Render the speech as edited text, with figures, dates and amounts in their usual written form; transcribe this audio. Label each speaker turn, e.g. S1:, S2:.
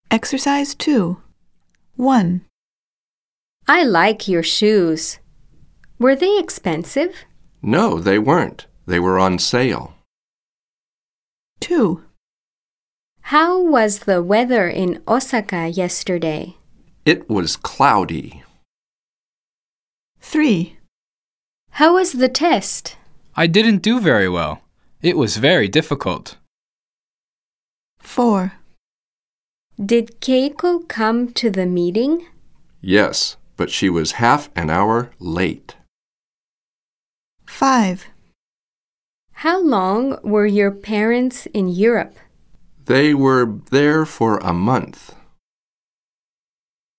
S1: Exercise 2. 1,
S2: I like your shoes. Were they expensive?
S3: No, they weren't. They were on sale.
S1: 2,
S2: How was the weather in Osaka yesterday?
S3: It was cloudy.
S1: 3,
S2: How was the test?
S4: I didn't do very well. It was very difficult.
S1: 4,
S2: Did Keiko come to the meeting?
S3: Yes, but she was half an hour late.
S1: 5,
S2: How long were your parents in Europe?
S3: They were there for a month.